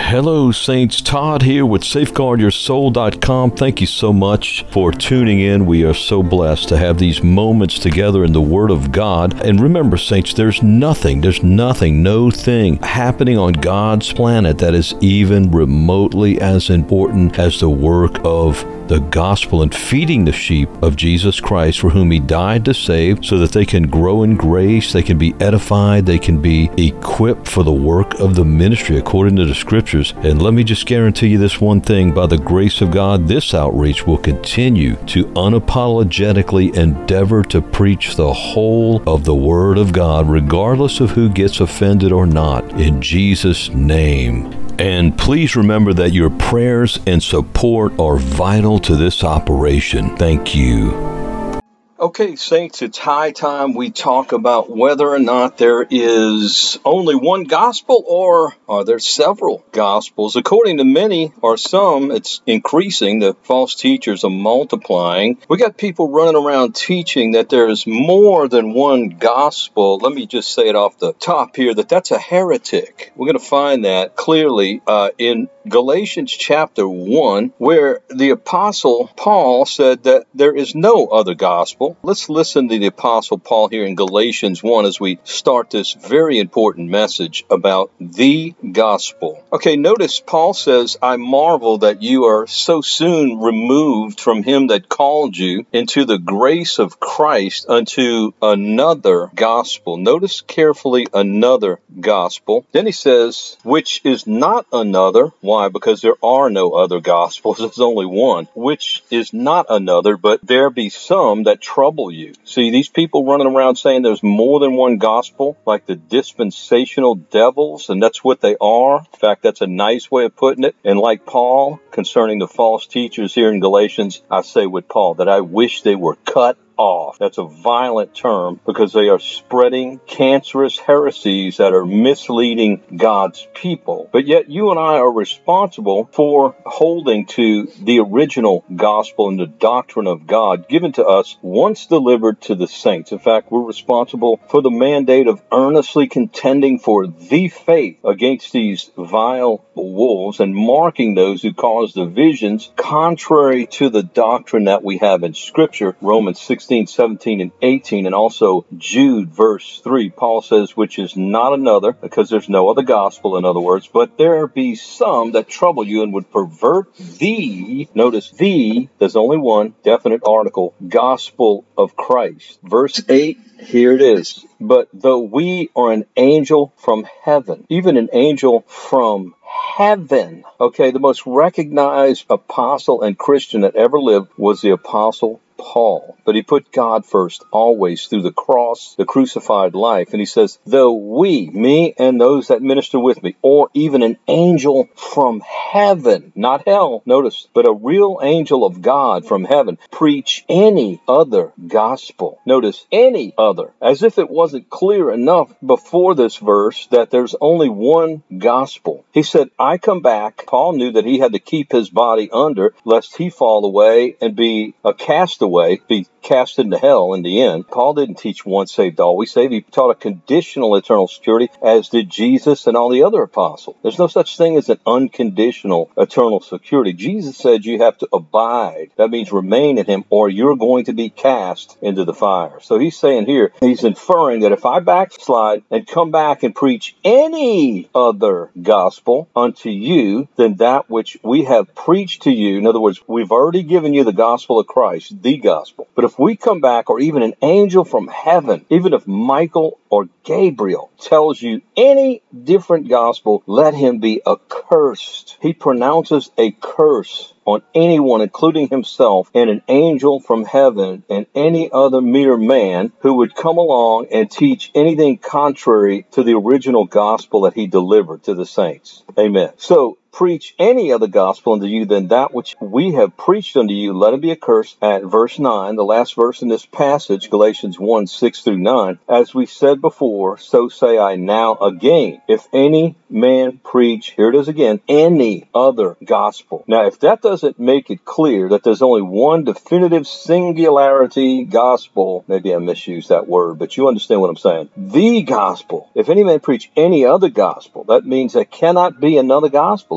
Hello, Saints. Todd here with SafeguardYourSoul.com. Thank you so much for tuning in. We are so blessed to have these moments together in the Word of God. And remember, Saints, there's nothing, no thing happening on God's planet that is even remotely as important as the work of the gospel and feeding the sheep of Jesus Christ, for whom He died to save, so that they can grow in grace, they can be edified, they can be equipped for the work of the ministry according to the Scriptures. And let me just guarantee you this one thing: by the grace of God, this outreach will continue to unapologetically endeavor to preach the whole of the Word of God, regardless of who gets offended or not, in Jesus' name. And please remember that your prayers and support are vital to this operation. Thank you. Okay, Saints, it's high time we talk about whether or not there is only one gospel, or are there several gospels. According to many or some, it's increasing. The false teachers are multiplying. We got people running around teaching that there's more than one gospel. Let me just say it off the top here, that's a heretic. We're going to find that clearly in Galatians chapter 1, where the Apostle Paul said that there is no other gospel. Let's listen to the Apostle Paul here in Galatians 1 as we start this very important message about the gospel. Okay, notice Paul says, "I marvel that you are so soon removed from him that called you into the grace of Christ unto another gospel." Notice carefully, another gospel. Then he says, "which is not another." Why? Because there are no other gospels. There's only one. "Which is not another, but there be some that trouble you." See, these people running around saying there's more than one gospel, like the dispensational devils, and that's what they are. In fact, that's a nice way of putting it. And like Paul, concerning the false teachers here in Galatians, I say with Paul that I wish they were cut off. That's a violent term, because they are spreading cancerous heresies that are misleading God's people. But yet you and I are responsible for holding to the original gospel and the doctrine of God given to us once delivered to the saints. In fact, we're responsible for the mandate of earnestly contending for the faith against these vile wolves and marking those who cause divisions contrary to the doctrine that we have in Scripture. Romans 16, 17, and 18, and also Jude verse 3. Paul says, "which is not another," because there's no other gospel, in other words, "but there be some that trouble you and would pervert the," notice the, there's only one definite article, "gospel of Christ." Verse 8, here it is. "But though we are an angel from heaven," even an angel from heaven. Okay, the most recognized apostle and Christian that ever lived was the Apostle Paul. But he put God first always through the cross, the crucified life. And he says, "though we," me and those that minister with me, "or even an angel from heaven," not hell, notice, but a real angel of God from heaven, "preach any other gospel." Notice, any other. As if it wasn't clear enough before this verse that there's only one gospel. He said, "I come back." Paul knew that he had to keep his body under, lest he fall away and be a castaway, be cast into hell in the end. Paul didn't teach once saved, always saved. He taught a conditional eternal security, as did Jesus and all the other apostles. There's no such thing as an unconditional eternal security. Jesus said you have to abide. That means remain in him, or you're going to be cast into the fire. So he's saying here, he's inferring that if I backslide and come back and preach any other gospel unto you than that which we have preached to you, in other words, we've already given you the gospel of Christ, the gospel. But if we come back, or even an angel from heaven, even if Michael or Gabriel tells you any different gospel, let him be accursed. He pronounces a curse on anyone, including himself, and an angel from heaven, and any other mere man who would come along and teach anything contrary to the original gospel that he delivered to the saints. Amen. So, preach any other gospel unto you than that which we have preached unto you, let him be accursed. At verse 9, the last verse in this passage, Galatians 1, 6 through 9, "as we said before, so say I now again, if any man preach," here it is again, "any other gospel." Now, if that doesn't make it clear that there's only one definitive singularity gospel, maybe I misused that word, but you understand what I'm saying. The gospel. If any man preach any other gospel, that means there cannot be another gospel.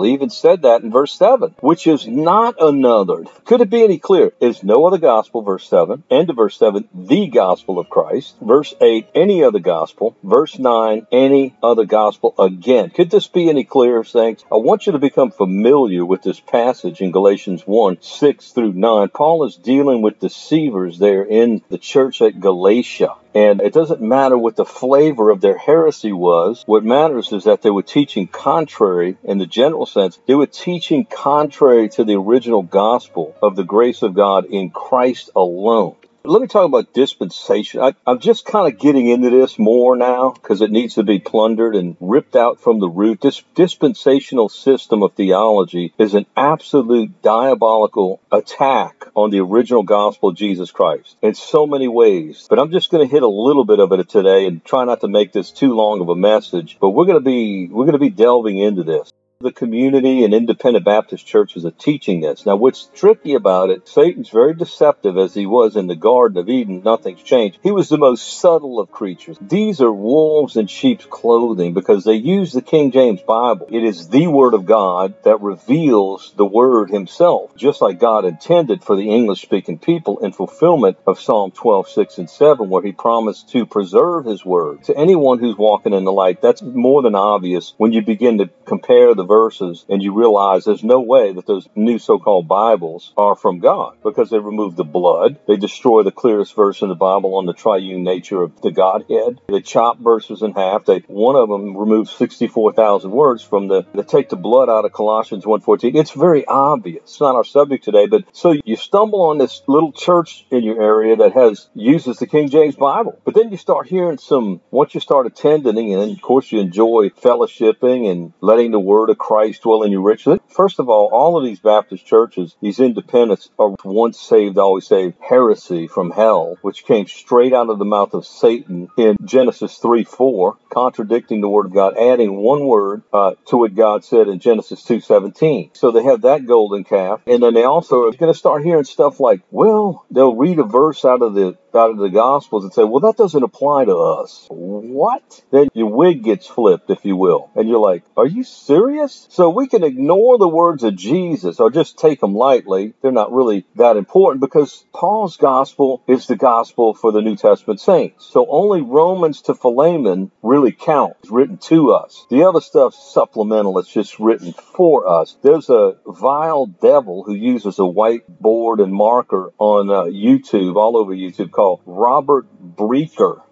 gospel. He even said that in verse 7, which is not another. Could it be any clearer? Is no other gospel, verse 7, end of verse 7, the gospel of Christ. Verse 8, any other gospel. Verse 9, any other gospel again. Could this be any clearer, saints? I want you to become familiar with this passage in Galatians 1, 6 through 9. Paul is dealing with deceivers there in the church at Galatia. And it doesn't matter what the flavor of their heresy was. What matters is that they were teaching contrary, in the general sense, they were teaching contrary to the original gospel of the grace of God in Christ alone. Let me talk about dispensation. I'm just kind of getting into this more now because it needs to be plundered and ripped out from the root. This dispensational system of theology is an absolute diabolical attack on the original gospel of Jesus Christ in so many ways. But I'm just going to hit a little bit of it today and try not to make this too long of a message. But we're going to be delving into this. The community and independent Baptist churches are teaching this. Now, what's tricky about it, Satan's very deceptive as he was in the Garden of Eden. Nothing's changed. He was the most subtle of creatures. These are wolves in sheep's clothing because they use the King James Bible. It is the Word of God that reveals the Word himself, just like God intended for the English-speaking people in fulfillment of Psalm 12, 6 and 7, where he promised to preserve his Word. To anyone who's walking in the light, that's more than obvious when you begin to compare the verses and you realize there's no way that those new so-called Bibles are from God because they remove the blood. They destroy the clearest verse in the Bible on the triune nature of the Godhead. They chop verses in half. One of them removes 64,000 words from they take the blood out of Colossians 1:14. It's very obvious. It's not our subject today, but so you stumble on this little church in your area that uses the King James Bible. But then you start hearing once you start attending, and of course you enjoy fellowshipping and letting the Word of Christ dwell in you richly. First of all of these Baptist churches, these independents, are once saved, always saved heresy from hell, which came straight out of the mouth of Satan in Genesis 3:4, contradicting the Word of God, adding one word to what God said in Genesis 2:17. So they have that golden calf, and then they also are going to start hearing stuff like, well, they'll read a verse out of the Gospels and say, well, that doesn't apply to us. What? Then your wig gets flipped, if you will. And you're like, are you serious? So we can ignore the words of Jesus or just take them lightly. They're not really that important because Paul's gospel is the gospel for the New Testament saints. So only Romans to Philemon really count. It's written to us. The other stuff's supplemental. It's just written for us. There's a vile devil who uses a whiteboard and marker on YouTube, all over YouTube, called Robert Breaker,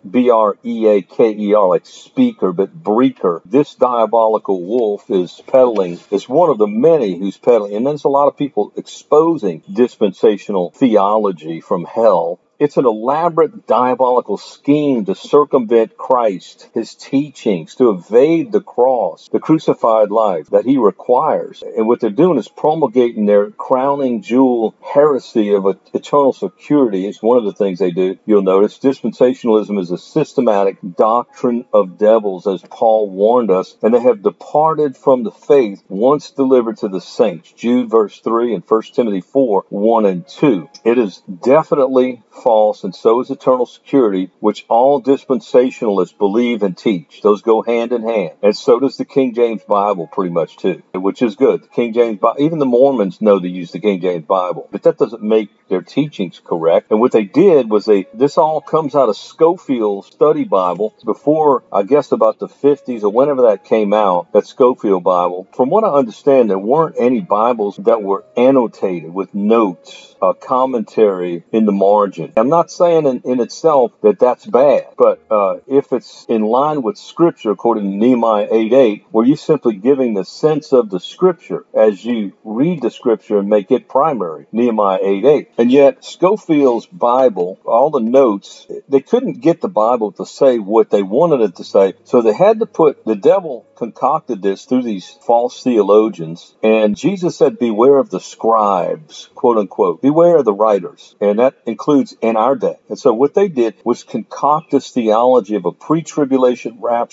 Breaker, like speaker, but Breaker. This diabolical wolf is one of the many who's peddling, and there's a lot of people exposing dispensational theology from hell. It's an elaborate diabolical scheme to circumvent Christ, his teachings, to evade the cross, the crucified life that he requires. And what they're doing is promulgating their crowning jewel heresy of eternal security. It's one of the things they do. You'll notice dispensationalism is a systematic doctrine of devils, as Paul warned us, and they have departed from the faith once delivered to the saints. Jude verse 3 and 1 Timothy 4, 1 and 2. It is definitely false, and so is eternal security, which all dispensationalists believe and teach. Those go hand in hand. And so does the King James Bible pretty much too, which is good. The King James Bible, even the Mormons know to use the King James Bible, but that doesn't make their teachings correct. And what they did was this all comes out of Scofield's study Bible before, I guess, about the 50s or whenever that came out, that Scofield Bible. From what I understand, there weren't any Bibles that were annotated with notes, commentary in the margin. I'm not saying in itself that that's bad, but if it's in line with Scripture, according to Nehemiah 8:8, where you're simply giving the sense of the Scripture as you read the Scripture and make it primary, Nehemiah 8:8. And yet, Scofield's Bible, all the notes, they couldn't get the Bible to say what they wanted it to say, so they had to the devil concocted this through these false theologians, and Jesus said, beware of the scribes, quote unquote, beware of the writers, and that includes in our day. And so what they did was concoct this theology of a pre-tribulation rapture,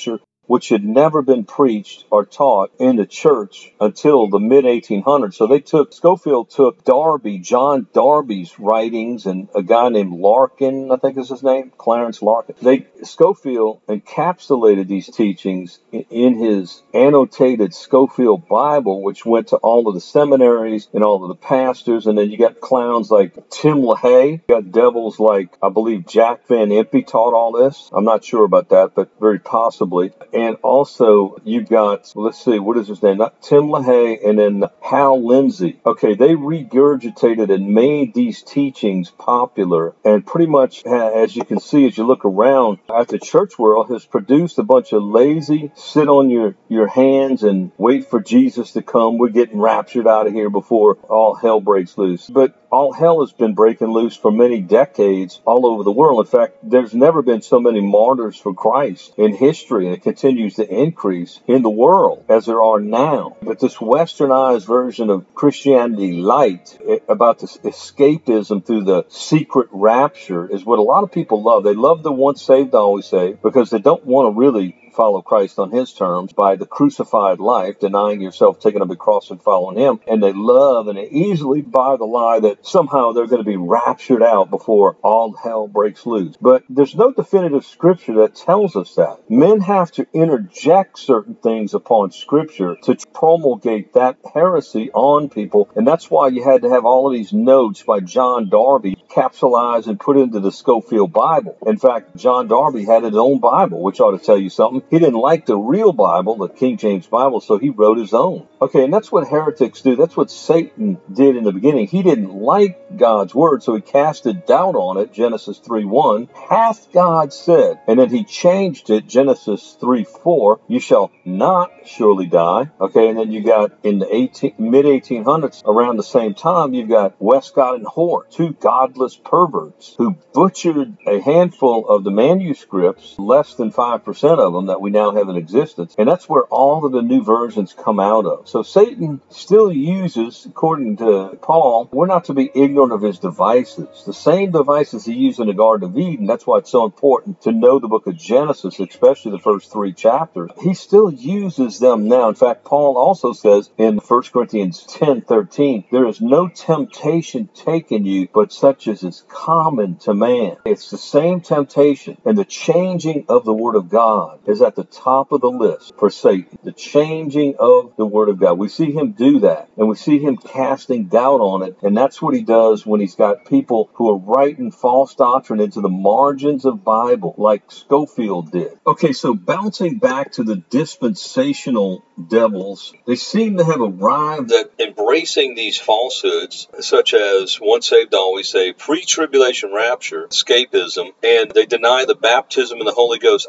which had never been preached or taught in the church until the mid-1800s. So Scofield took John Darby's writings, and a guy named Larkin, I think is his name, Clarence Larkin. Scofield encapsulated these teachings in his annotated Scofield Bible, which went to all of the seminaries and all of the pastors. And then you got clowns like Tim LaHaye. You got devils like, I believe, Jack Van Impe taught all this. I'm not sure about that, but very possibly. And also you got, let's see, what is his name? Not Tim LaHaye, and then Hal Lindsey. Okay, they regurgitated and made these teachings popular, and pretty much, as you can see as you look around at the church world, has produced a bunch of lazy, sit on your hands and wait for Jesus to come. We're getting raptured out of here before all hell breaks loose. But all hell has been breaking loose for many decades all over the world. In fact, there's never been so many martyrs for Christ in history, and it continues to increase in the world as there are now. But this westernized version of Christianity light about this escapism through the secret rapture is what a lot of people love. They love the once saved, always saved, because they don't want to really follow Christ on his terms by the crucified life, denying yourself, taking up a cross and following him. And they love and they easily buy the lie that somehow they're going to be raptured out before all hell breaks loose. But there's no definitive scripture that tells us that. Men have to interject certain things upon scripture to promulgate that heresy on people. And that's why you had to have all of these notes by John Darby capsulized and put into the Scofield Bible. In fact, John Darby had his own Bible, which ought to tell you something. He didn't like the real Bible, the King James Bible, so he wrote his own. Okay, and that's what heretics do. That's what Satan did in the beginning. He didn't like God's word, so he casted doubt on it, Genesis 3:1. Hath God said? And then he changed it, Genesis 3:4. You shall not surely die. Okay, and then you got in the mid-1800s, around the same time, you've got Westcott and Hort, two godless perverts who butchered a handful of the manuscripts, less than 5% of them that we now have in existence. And that's where all of the new versions come out of. So Satan still uses, according to Paul, we're not to be ignorant of his devices. The same devices he used in the Garden of Eden. That's why it's so important to know the book of Genesis, especially the first 3 chapters. He still uses them now. In fact, Paul also says in 1 Corinthians 10:13, there is no temptation taken you, but such as is common to man. It's the same temptation, and the changing of the word of God is at the top of the list for Satan. The changing of the word of God. We see him do that, and we see him casting doubt on it, and that's what he does when he's got people who are writing false doctrine into the margins of Bible, like Scofield did. Okay, so bouncing back to the dispensational devils, they seem to have arrived at embracing these falsehoods, such as once saved, always saved, pre-tribulation rapture, escapism, and they deny the baptism in the Holy Ghost.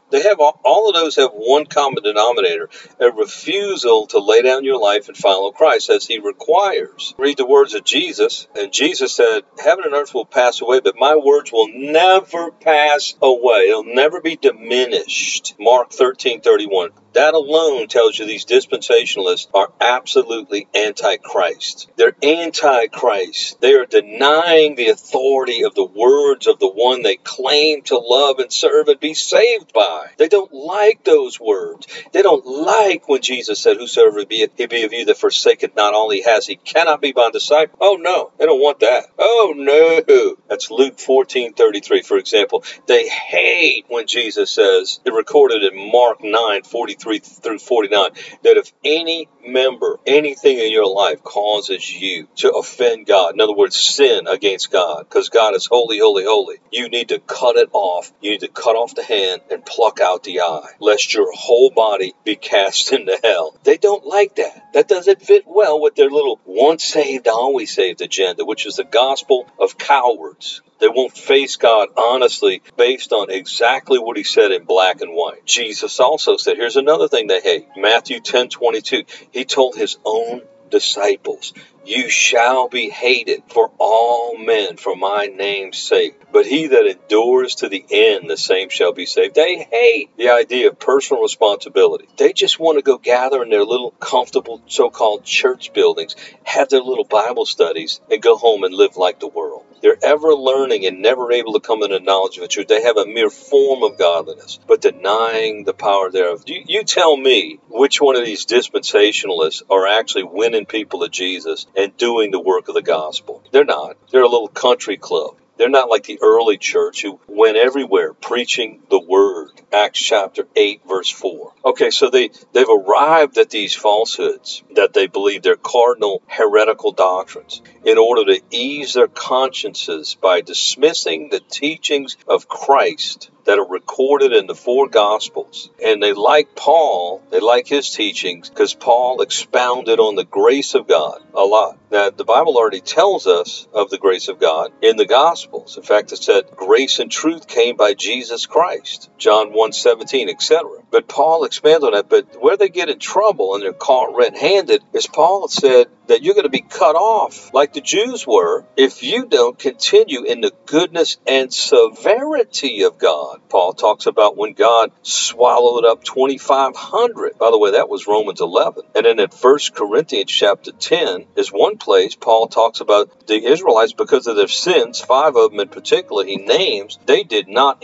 All of those have one common denominator, a refusal to lay down your life and follow Christ as he requires. Read the words of Jesus, and Jesus said, heaven and earth will pass away, but my words will never pass away. They'll never be diminished. Mark 13:31. That alone tells you these dispensationalists are absolutely anti-Christ. They're anti-Christ. They are denying the authority of the words of the one they claim to love and serve and be saved by. They don't like those words. They don't like when Jesus said, whosoever be it, he be of you that forsaketh not all he has, he cannot be my disciple. Oh no, they don't want that. Oh no. That's Luke 14:33, for example. They hate when Jesus says, it recorded in Mark 9:43 through 49, that if any member, anything in your life causes you to offend God, in other words, sin against God, because God is holy, holy, holy, you need to cut it off. You need to cut off the hand and pluck out the eye, lest your whole body be cast into hell. They don't like that. That doesn't fit well with their little once saved, always saved agenda, which is the gospel of cowards. They won't face God honestly based on exactly what he said in black and white. Jesus also said, here's another thing they hate. Matthew 10:22. He told his own disciples, you shall be hated for all men for my name's sake, but he that endures to the end, the same shall be saved. They hate the idea of personal responsibility. They just want to go gather in their little comfortable so-called church buildings, have their little Bible studies, and go home and live like the world. They're ever learning and never able to come into knowledge of the truth. They have a mere form of godliness, but denying the power thereof. You tell me which one of these dispensationalists are actually winning people to Jesus and doing the work of the gospel. They're not. They're a little country club. They're not like the early church who went everywhere preaching the word. Acts chapter 8, verse 4. Okay, so they've arrived at these falsehoods that they believe they're cardinal heretical doctrines in order to ease their consciences by dismissing the teachings of Christ that are recorded in the four Gospels. And they like Paul, they like his teachings, because Paul expounded on the grace of God a lot. Now, the Bible already tells us of the grace of God in the Gospels. In fact, it said grace and truth came by Jesus Christ, John 1:17, etc. But Paul expanded on that. But where they get in trouble and they're caught red-handed is Paul said that you're going to be cut off like the Jews were if you don't continue in the goodness and severity of God. Paul talks about when God swallowed up 2,500. By the way, that was Romans 11. And then in 1 Corinthians chapter 10 is one place Paul talks about the Israelites because of their sins, 5 of them in particular he names, they could not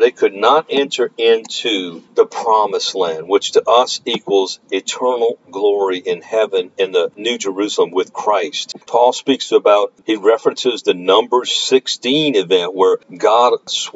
enter into the promised land, which to us equals eternal glory in heaven in the New Jerusalem with Christ. Paul speaks about, he references the Numbers 16 event where God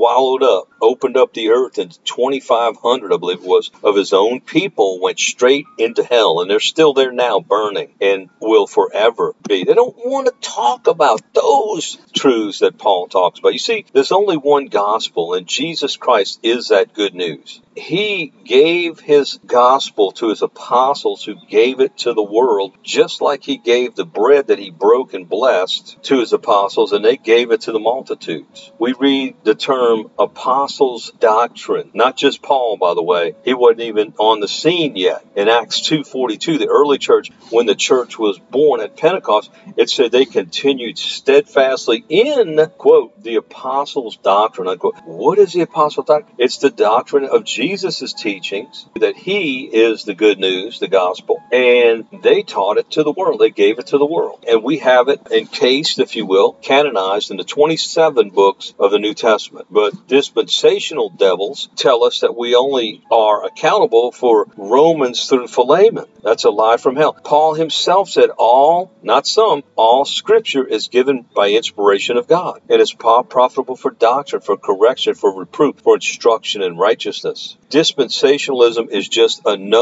opened up the earth, and 2,500, I believe it was, of his own people went straight into hell, and they're still there now burning and will forever be. They don't want to talk about those truths that Paul talks about. You see, there's only one gospel, and Jesus Christ is that good news. He gave his gospel to his apostles who gave it to the world, just like he gave the bread that he broke and blessed to his apostles, and they gave it to the multitudes. We read the term apostles' doctrine, not just Paul, by the way. He wasn't even on the scene yet. In Acts 2:42, the early church, when the church was born at Pentecost, it said they continued steadfastly in, quote, the apostles' doctrine, unquote. What is the apostles' doctrine? It's the doctrine of Jesus' teachings, that he is the good news, the gospel, and they taught it to the world. They gave it to the world. And we have it encased, if you will, canonized in the 27 books of the New Testament. But dispensational devils tell us that we only are accountable for Romans through Philemon. That's a lie from hell. Paul himself said all scripture is given by inspiration of God, and is profitable for doctrine, for correction, for reproof, for instruction in righteousness. Dispensationalism is just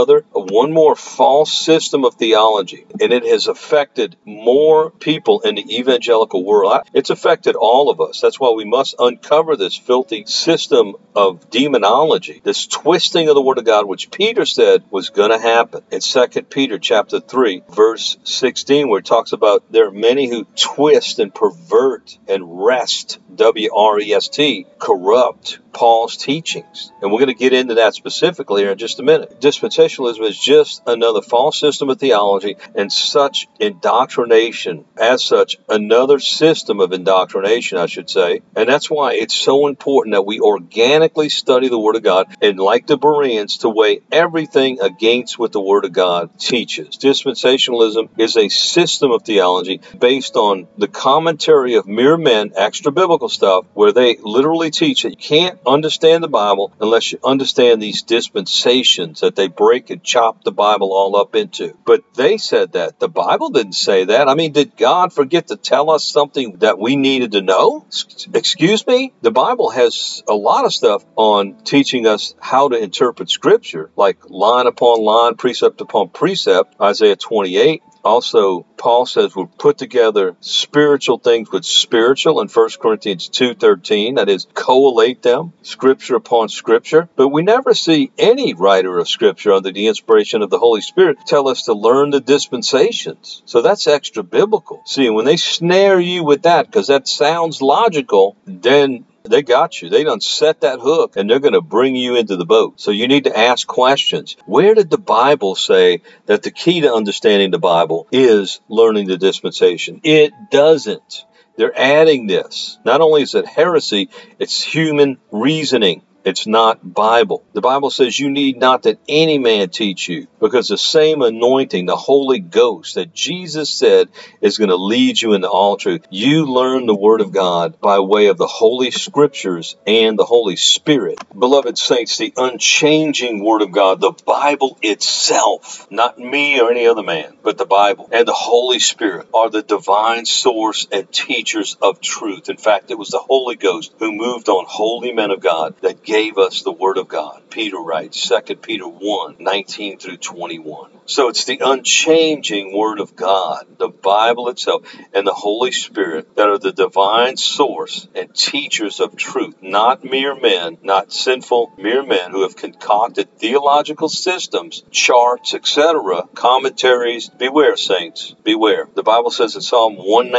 one more false system of theology, and it has affected more people in the evangelical world. It's affected all of us. That's why we must uncover this filthy system of demonology, this twisting of the Word of God, which Peter said was going to happen in 2 Peter chapter 3, verse 16, where it talks about there are many who twist and pervert and wrest, W-R-E-S-T, corrupt Paul's teachings. And we're going to get into that specifically here in just a minute. Dispensationalism is just another false system of theology and such indoctrination, as such, another system of indoctrination, I should say. And that's why it's so important that we organically study the Word of God and, like the Bereans, to weigh everything against what the Word of God teaches. Dispensationalism is a system of theology based on the commentary of mere men, extra biblical stuff, where they literally teach that you can't understand the Bible unless you understand these dispensations that they break and chop the Bible all up into. But they said that. The Bible didn't say that. I mean, did God forget to tell us something that we needed to know? Excuse me? The Bible has a lot of stuff on teaching us how to interpret Scripture, like line upon line, precept upon precept, Isaiah 28. Also, Paul says we'll put together spiritual things with spiritual in 1 Corinthians 2:13, that is, collate them, Scripture upon Scripture. But we never see any writer of Scripture under the inspiration of the Holy Spirit tell us to learn the dispensations. So that's extra biblical. See, when they snare you with that, because that sounds logical, then they got you. They done set that hook, and they're going to bring you into the boat. So you need to ask questions. Where did the Bible say that the key to understanding the Bible is learning the dispensation? It doesn't. They're adding this. Not only is it heresy, it's human reasoning. It's not Bible. The Bible says you need not that any man teach you, because the same anointing, the Holy Ghost that Jesus said is going to lead you into all truth. You learn the Word of God by way of the Holy Scriptures and the Holy Spirit. Beloved saints, the unchanging Word of God, the Bible itself, not me or any other man, but the Bible and the Holy Spirit are the divine source and teachers of truth. In fact, it was the Holy Ghost who moved on holy men of God that gave us the Word of God. Peter writes, 2 Peter 1:19 through 21. So it's the unchanging Word of God, the Bible itself, and the Holy Spirit that are the divine source and teachers of truth, not mere men, not sinful mere men who have concocted theological systems, charts, etc., commentaries. Beware, saints, beware. The Bible says in Psalm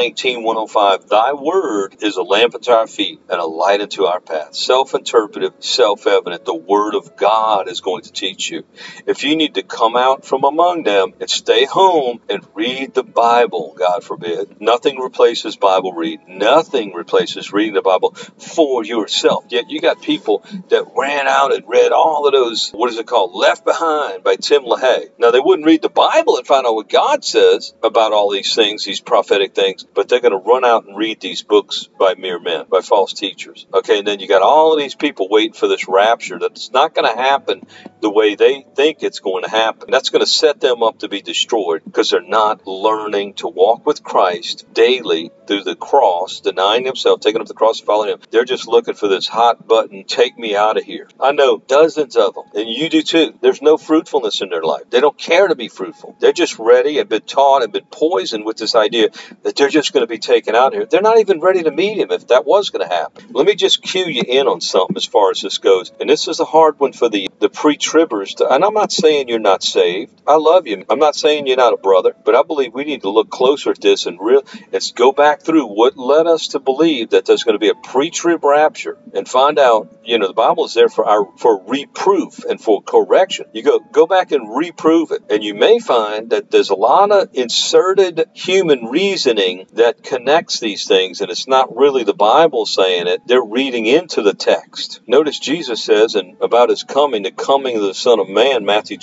119:105, Thy Word is a lamp unto our feet and a light unto our path. Self-interpretive, self-evident. The Word of God is going to teach you. If you need to come out from among them and stay home and read the Bible, God forbid, nothing replaces Bible reading. Nothing replaces reading the Bible for yourself. Yet you got people that ran out and read all of those, what is it called, Left Behind by Tim LaHaye. Now, they wouldn't read the Bible and find out what God says about all these things, these prophetic things, but they're going to run out and read these books by mere men, by false teachers. Okay, and then you got all of these people waiting for this rapture that's not going to happen the way they think it's going to happen. That's going to set them up to be destroyed because they're not learning to walk with Christ daily through the cross, denying themselves, taking up the cross and following Him. They're just looking for this hot button, take me out of here. I know dozens of them, and you do too. There's no fruitfulness in their life. They don't care to be fruitful. They're just ready and been taught and been poisoned with this idea that they're just going to be taken out of here. They're not even ready to meet Him if that was going to happen. Let me just cue you in on something as far as this goes. And this is a hard one for the pre-tribbers. And I'm not saying you're not saved. I love you. I'm not saying you're not a brother, but I believe we need to look closer at this and go back through what led us to believe that there's going to be a pre-trib rapture and find out, the Bible is there for reproof and for correction. You go back and reprove it. And you may find that there's a lot of inserted human reasoning that connects these things, and it's not really the Bible saying it. They're reading into the text. Notice Jesus says about His coming, the coming of the Son of Man, Matthew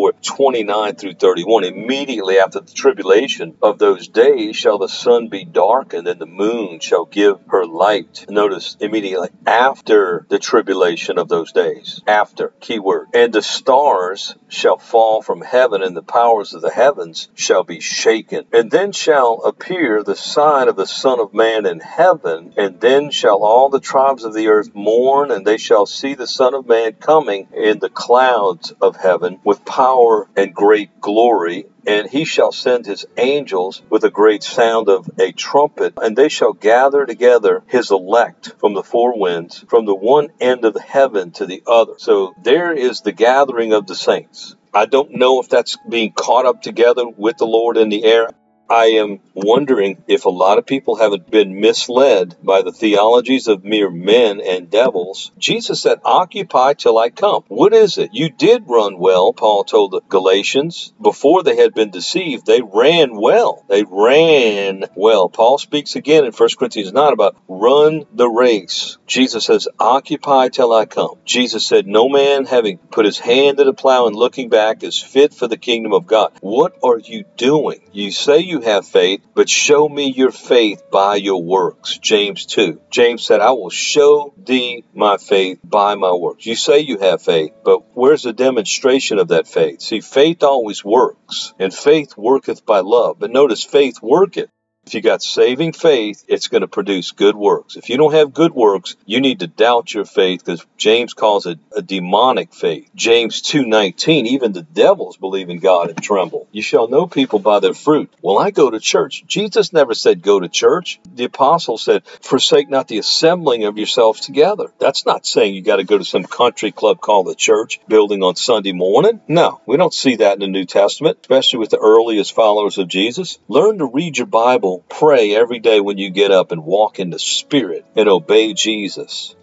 24:29 through 31. Immediately after the tribulation of those days shall the sun be darkened, and the moon shall give her light. Notice immediately after the tribulation of those days. After, keyword. And the stars shall fall from heaven, and the powers of the heavens shall be shaken. And then shall appear the sign of the Son of Man in heaven, and then shall all the tribes of the earth mourn, and they shall see the Son of Man coming in the clouds of heaven with power and great glory. And He shall send His angels with a great sound of a trumpet, and they shall gather together His elect from the four winds, from the one end of heaven to the other. So there is the gathering of the saints. I don't know if that's being caught up together with the Lord in the air. I am wondering if a lot of people haven't been misled by the theologies of mere men and devils. Jesus said, occupy till I come. What is it? You did run well, Paul told the Galatians. Before they had been deceived, they ran well. They ran well. Paul speaks again in 1 Corinthians 9 about run the race. Jesus says, occupy till I come. Jesus said, no man having put his hand to the plow and looking back is fit for the kingdom of God. What are you doing? You say you have faith, but show me your faith by your works. James 2. James said, I will show thee my faith by my works. You say you have faith, but where's the demonstration of that faith? See, faith always works, and faith worketh by love. But notice, faith worketh. If you got saving faith, it's going to produce good works. If you don't have good works, you need to doubt your faith, because James calls it a demonic faith. James 2:19, even the devils believe in God and tremble. You shall know people by their fruit. Well, I go to church. Jesus never said go to church. The apostle said, forsake not the assembling of yourselves together. That's not saying you got to go to some country club called the church building on Sunday morning. No, we don't see that in the New Testament, especially with the earliest followers of Jesus. Learn to read your Bible. Pray every day when you get up and walk in the Spirit and obey Jesus.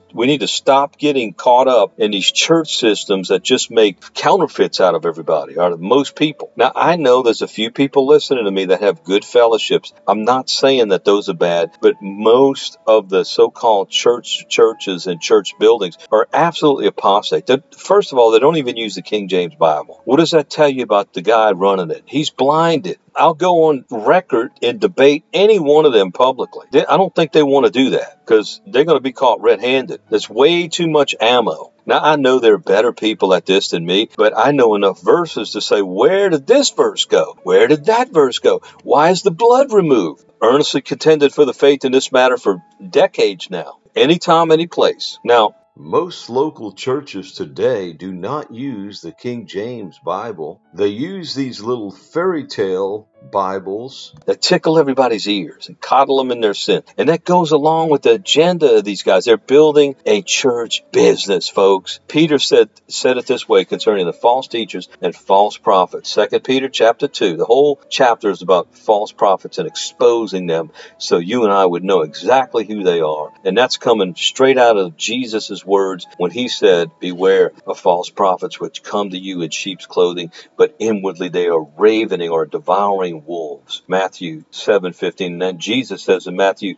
We need to stop getting caught up in these church systems that just make counterfeits out of everybody, out of most people. Now, I know there's a few people listening to me that have good fellowships. I'm not saying that those are bad, but most of the so-called churches and church buildings are absolutely apostate. First of all, they don't even use the King James Bible. What does that tell you about the guy running it? He's blinded. I'll go on record and debate any one of them publicly. I don't think they want to do that because they're going to be caught red-handed. There's way too much ammo. Now, I know there are better people at this than me, but I know enough verses to say, where did this verse go? Where did that verse go? Why is the blood removed? Earnestly contended for the faith in this matter for decades now. Anytime, any place. Now, most local churches today do not use the King James Bible. They use these little fairy tale Bibles that tickle everybody's ears and coddle them in their sin. And that goes along with the agenda of these guys. They're building a church business, folks. Peter said it this way concerning the false teachers and false prophets. 2 Peter chapter 2. The whole chapter is about false prophets and exposing them so you and I would know exactly who they are. And that's coming straight out of Jesus' words when he said, beware of false prophets which come to you in sheep's clothing, but inwardly they are ravening or devouring wolves. Matthew 7:15. And then Jesus says in Matthew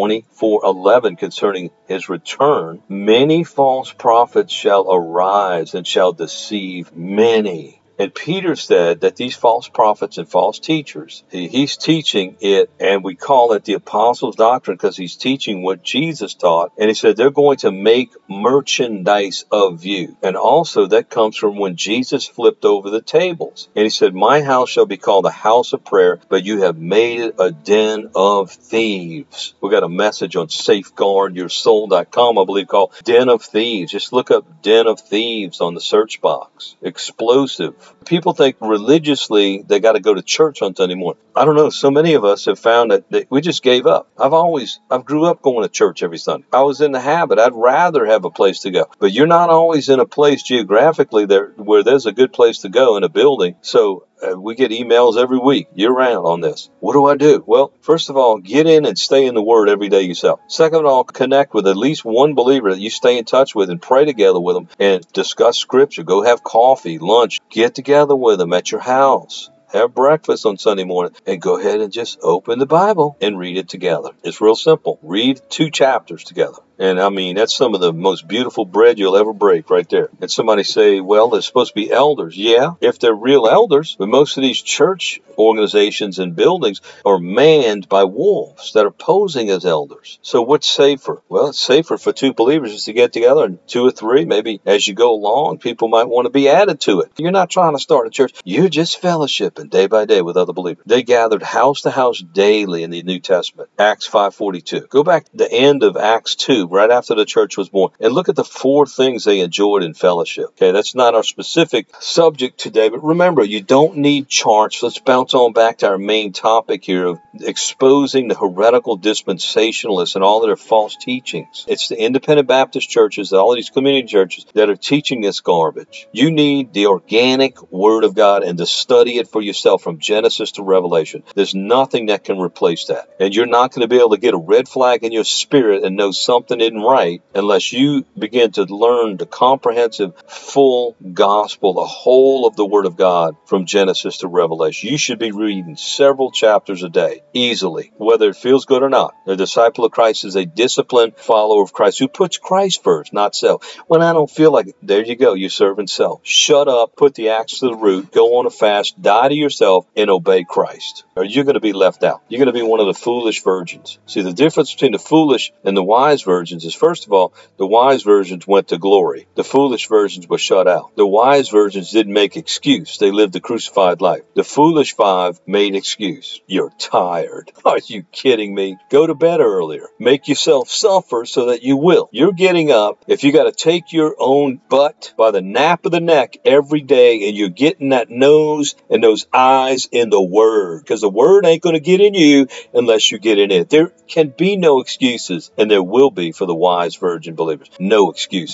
24:11 concerning his return, many false prophets shall arise and shall deceive many. And Peter said that these false prophets and false teachers, he's teaching it, and we call it the apostles' doctrine because he's teaching what Jesus taught. And he said they're going to make merchandise of you. And also that comes from when Jesus flipped over the tables. And he said, my house shall be called a house of prayer, but you have made it a den of thieves. We got a message on safeguardyoursoul.com, I believe, called Den of Thieves. Just look up Den of Thieves on the search box. Explosive. People think religiously they got to go to church on Sunday morning. I don't know. So many of us have found that we just gave up. I've grew up going to church every Sunday. I was in the habit. I'd rather have a place to go. But you're not always in a place geographically where there's a good place to go in a building. So we get emails every week, year-round on this. What do I do? Well, first of all, get in and stay in the Word every day yourself. Second of all, connect with at least one believer that you stay in touch with and pray together with them and discuss Scripture. Go have coffee, lunch. Get together with them at your house. Have breakfast on Sunday morning and go ahead and just open the Bible and read it together. It's real simple. Read 2 chapters together. And I mean, that's some of the most beautiful bread you'll ever break right there. And somebody say, well, they're supposed to be elders. Yeah, if they're real elders, but most of these church organizations and buildings are manned by wolves that are posing as elders. So what's safer? Well, it's safer for 2 believers just to get together, and 2 or 3, maybe as you go along, people might want to be added to it. You're not trying to start a church. You're just fellowshipping day by day with other believers. They gathered house to house daily in the New Testament. Acts 5:42. Go back to the end of Acts 2, right after the church was born, and look at the 4 things they enjoyed in fellowship. Okay, that's not our specific subject today, but remember, you don't need charts. Let's bounce on back to our main topic here of exposing the heretical dispensationalists and all of their false teachings. It's the independent Baptist churches, all of these community churches that are teaching this garbage. You need the organic Word of God and to study it for yourself from Genesis to Revelation. There's nothing that can replace that. And you're not going to be able to get a red flag in your spirit and know something isn't right unless you begin to learn the comprehensive, full gospel, the whole of the Word of God from Genesis to Revelation. You should be reading several chapters a day, easily, whether it feels good or not. A disciple of Christ is a disciplined follower of Christ who puts Christ first, not self. When I don't feel like it, there you go, you're serving self. Shut up, put the axe to the root, go on a fast, die to yourself, and obey Christ. Or you're going to be left out. You're going to be one of the foolish virgins. See, the difference between the foolish and the wise virgins is, first of all, the wise virgins went to glory. The foolish virgins were shut out. The wise virgins didn't make excuse. They lived the crucified life. The foolish 5 made excuse. You're tired. Are you kidding me? Go to bed earlier. Make yourself suffer so that you will. You're getting up. If you got to take your own butt by the nape of the neck every day and you're getting that nose and those eyes in the Word, because the Word ain't going to get in you unless you get in it. There can be no excuses, and there will be for the wise virgin believers. No excuses.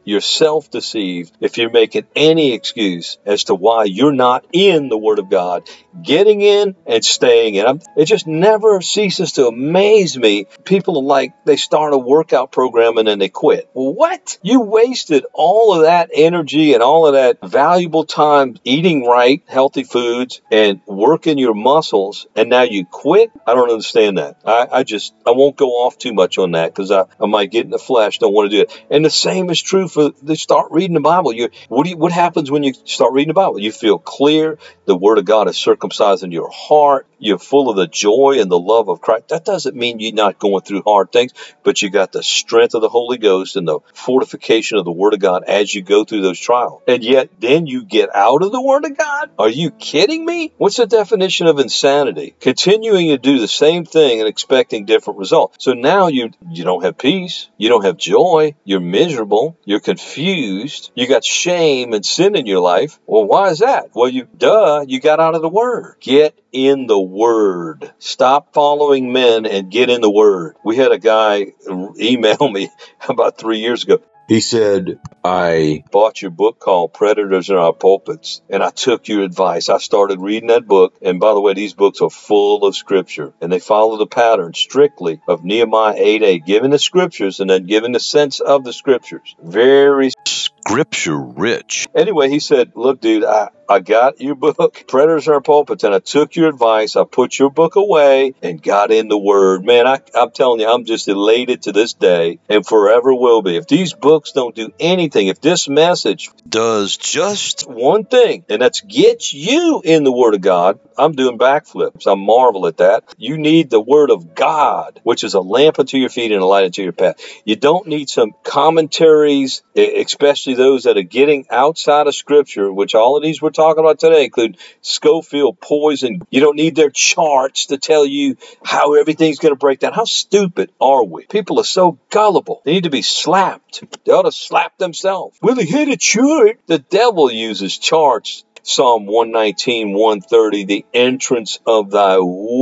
you're self-deceived if you're making any excuse as to why you're not in the Word of God, getting in and staying in. It just never ceases to amaze me. People are like, they start a workout program and then they quit. Well, what? You wasted all of that energy and all of that valuable time eating right, healthy foods, and working your muscles, and now you quit? I don't understand that. I won't go off too much on that because I might get in the flesh, don't want to do it. And the same is true for the start reading the Bible. What happens when you start reading the Bible? You feel clear. The Word of God is circumcising your heart. You're full of the joy and the love of Christ. That doesn't mean you're not going through hard things, but you got the strength of the Holy Ghost and the fortification of the Word of God as you go through those trials. And yet then you get out of the Word of God? Are you kidding me? What's the definition of insanity? Continuing to do the same thing and expecting different results. So now you don't have peace. You don't have joy. You're miserable. You're confused. You got shame and sin in your life. Well, why is that? Well, you got out of the Word. Get in the Word. Stop following men and get in the Word. We had a guy email me about 3 years ago. He said, I bought your book called Predators in Our Pulpits, and I took your advice. I started reading that book, and by the way, these books are full of Scripture, and they follow the pattern strictly of Nehemiah 8:8, giving the Scriptures and then giving the sense of the Scriptures. Very Scripture rich. Anyway, he said, look, dude, I got your book, Predators in Our Pulpits, and I took your advice. I put your book away and got in the Word. Man, I'm telling you, I'm just elated to this day and forever will be. If these books don't do anything, if this message does just one thing, and that's get you in the Word of God, I'm doing backflips. I marvel at that. You need the Word of God, which is a lamp unto your feet and a light unto your path. You don't need some commentaries, especially those that are getting outside of Scripture, which all of these we're talking about today include Scofield, Poison. You don't need their charts to tell you how everything's going to break down. How stupid are we? People are so gullible. They need to be slapped. They ought to slap themselves. Well, they hit a chart. The devil uses charts. Psalm 119, 130, the entrance of thy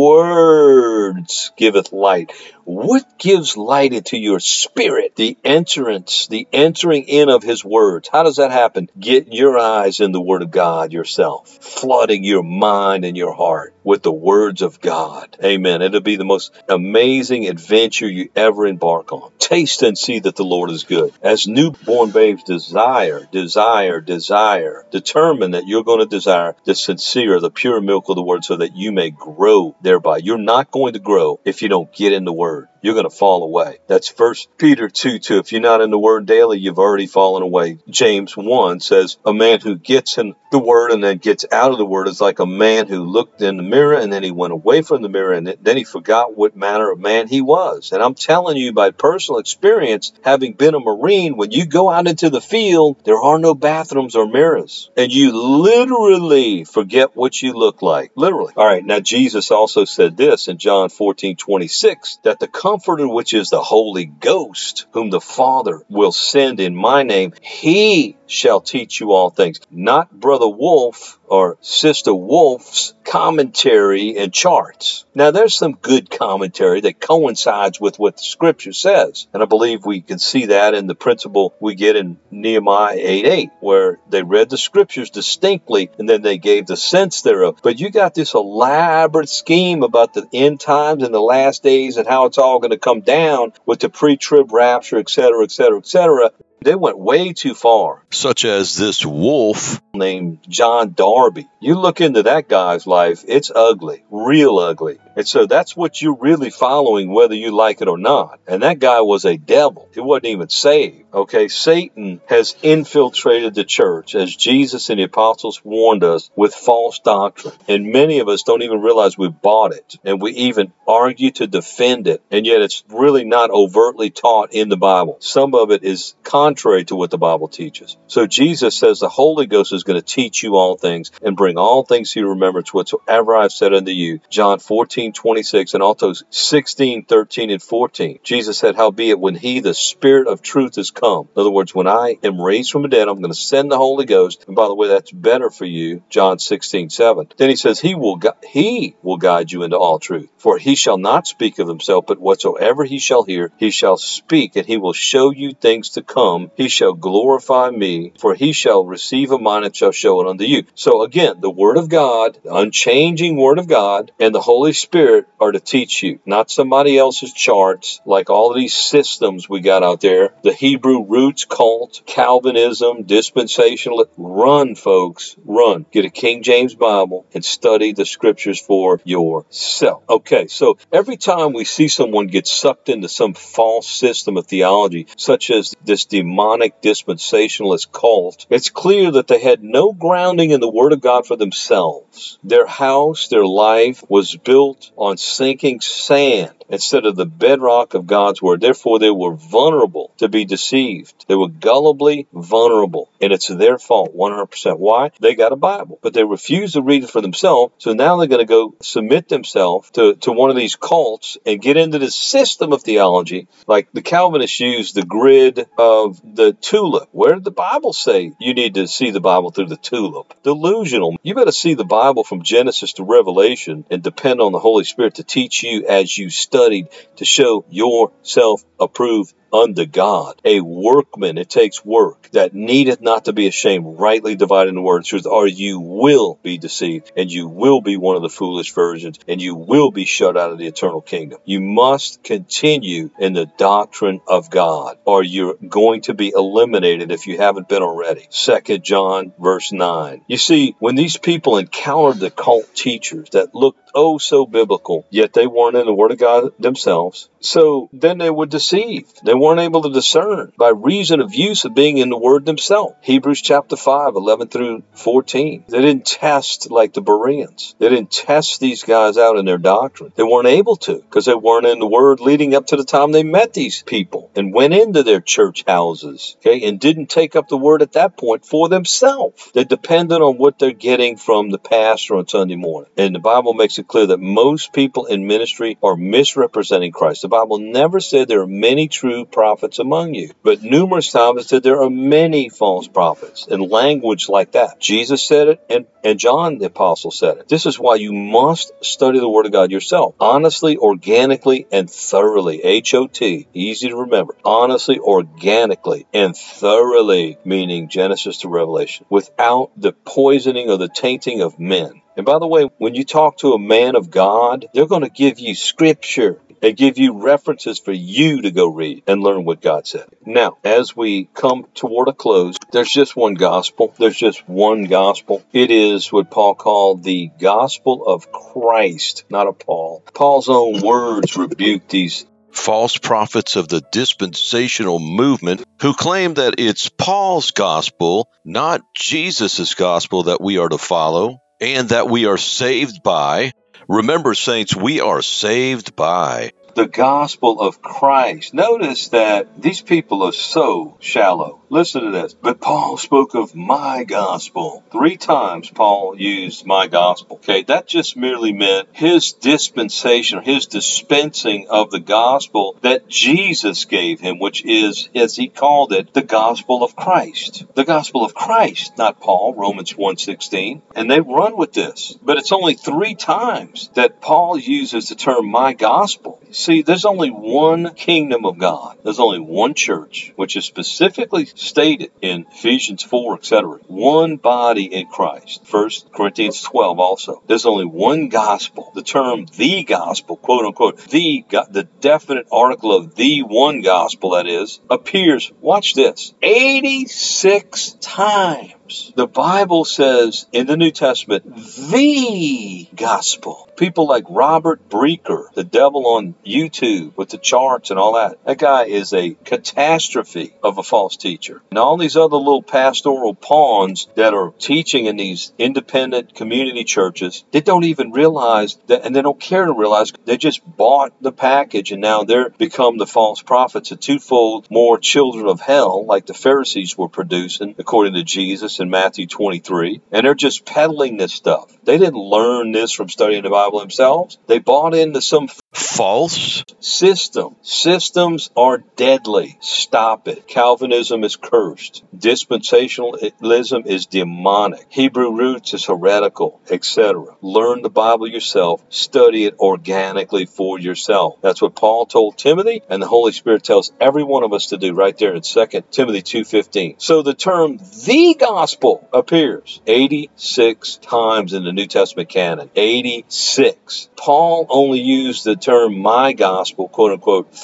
words giveth light. What gives light into your spirit? The entrance, the entering in of his words. How does that happen? Get your eyes in the Word of God yourself, flooding your mind and your heart with the words of God. Amen. It'll be the most amazing adventure you ever embark on. Taste and see that the Lord is good. As newborn babes desire. Determine that you're going to desire the sincere, the pure milk of the Word so that you may grow thereby. You're not going to grow if you don't get in the Word. You're going to fall away. That's 1 Peter 2:2. If you're not in the Word daily, you've already fallen away. James 1 says, a man who gets in the Word and then gets out of the Word is like a man who looked in the mirror and then he went away from the mirror and then he forgot what manner of man he was. And I'm telling you by personal experience, having been a Marine, when you go out into the field, there are no bathrooms or mirrors. And you literally forget what you look like. Literally. All right, now Jesus also said this in John 14:26, that the Comforter, which is the Holy Ghost, whom the Father will send in my name, he shall teach you all things. Not Brother Wolf or Sister Wolf's commentary and charts. Now, there's some good commentary that coincides with what the Scripture says. And I believe we can see that in the principle we get in Nehemiah 8:8, where they read the Scriptures distinctly and then they gave the sense thereof. But you got this elaborate scheme about the end times and the last days and how it's all going to come down with the pre-trib rapture, etc., etc., etc. They went way too far. Such as this wolf named John Darby. You look into that guy's life, it's ugly, real ugly. And so that's what you're really following, whether you like it or not. And that guy was a devil. He wasn't even saved. Okay, Satan has infiltrated the church, as Jesus and the apostles warned us, with false doctrine. And many of us don't even realize we bought it. And we even argue to defend it. And yet it's really not overtly taught in the Bible. Some of it is contrary to what the Bible teaches. So Jesus says the Holy Ghost is going to teach you all things and bring all things to your remembrance whatsoever I've said unto you. John 14:26 and also 16:13 and 14. Jesus said, howbeit when he, the Spirit of truth, is come. In other words, when I am raised from the dead, I'm going to send the Holy Ghost. And by the way, that's better for you. John 16:7. Then he says, he will guide you into all truth. For he shall not speak of himself, but whatsoever he shall hear, he shall speak, and he will show you things to come. him, he shall glorify me, for he shall receive of mine and shall show it unto you. So again, the Word of God, the unchanging Word of God, and the Holy Spirit are to teach you, not somebody else's charts, like all of these systems we got out there. The Hebrew roots cult, Calvinism, dispensational. Run, folks, run. Get a King James Bible and study the scriptures for yourself. Okay, so every time we see someone get sucked into some false system of theology, such as this demonic dispensationalist cult, it's clear that they had no grounding in the Word of God for themselves. Their house, their life was built on sinking sand instead of the bedrock of God's Word. Therefore, they were vulnerable to be deceived. They were gullibly vulnerable, and it's their fault 100%. Why? They got a Bible, but they refuse to read it for themselves, so now they're going to go submit themselves to one of these cults and get into this system of theology. Like the Calvinists use the grid of the tulip. Where did the Bible say you need to see the Bible through the tulip? Delusional. You better see the Bible from Genesis to Revelation and depend on the Holy Spirit to teach you as you studied to show yourself approved unto God, a workman. It takes work that needeth not to be ashamed, rightly dividing the word of truth, or you will be deceived, and you will be one of the foolish virgins, and you will be shut out of the eternal kingdom. You must continue in the doctrine of God, or you're going to be eliminated if you haven't been already. 2 John verse 9. You see, when these people encountered the cult teachers that looked oh so biblical, yet they weren't in the Word of God themselves, so then they were deceived. They weren't able to discern by reason of use of being in the Word themselves. Hebrews chapter 5, 11 through 14. They didn't test like the Bereans. They didn't test these guys out in their doctrine. They weren't able to because they weren't in the Word leading up to the time they met these people and went into their church houses, okay, and didn't take up the Word at that point for themselves. They depended on what they're getting from the pastor on Sunday morning. And the Bible makes it clear that most people in ministry are misrepresenting Christ. The Bible never said there are many true prophets among you, but numerous times it said there are many false prophets, and language like that. Jesus said it, and John the Apostle said it. This is why you must study the Word of God yourself, honestly, organically, and thoroughly. H-O-T, easy to remember. Honestly, organically, and thoroughly, meaning Genesis to Revelation, without the poisoning or the tainting of men. And by the way, when you talk to a man of God, they're going to give you scripture. They give you references for you to go read and learn what God said. Now, as we come toward a close, there's just one gospel. There's just one gospel. It is what Paul called the gospel of Christ, not of Paul. Paul's own words rebuke these false prophets of the dispensational movement who claim that it's Paul's gospel, not Jesus' gospel, that we are to follow and that we are saved by. Remember, saints, we are saved by the gospel of Christ. Notice that these people are so shallow. Listen to this. But Paul spoke of my gospel. 3 times Paul used my gospel. Okay, that just merely meant his dispensation, his dispensing of the gospel that Jesus gave him, which is, as he called it, the gospel of Christ. The gospel of Christ, not Paul, Romans 1:16. And they run with this. But it's only 3 times that Paul uses the term my gospel. See, there's only one kingdom of God. There's only one church, which is specifically stated in Ephesians 4, etc. One body in Christ. 1 Corinthians 12 also. There's only one gospel. The term the gospel, quote unquote, the definite article of the one gospel, that is, appears, watch this, 86 times. The Bible says in the New Testament, the gospel. People like Robert Breaker, the devil on YouTube with the charts and all that. That guy is a catastrophe of a false teacher. And all these other little pastoral pawns that are teaching in these independent community churches, they don't even realize that, and they don't care to realize, they just bought the package and now they're become the false prophets, a twofold more children of hell like the Pharisees were producing, according to Jesus in Matthew 23. And they're just peddling this stuff. They didn't learn this from studying the Bible themselves. They bought into some false? Systems are deadly. Stop it. Calvinism is cursed. Dispensationalism is demonic. Hebrew roots is heretical, etc. Learn the Bible yourself. Study it organically for yourself. That's what Paul told Timothy, and the Holy Spirit tells every one of us to do right there in 2 Timothy 2:15. So the term the gospel appears 86 times in the New Testament canon. 86. Paul only used the term my gospel, quote unquote,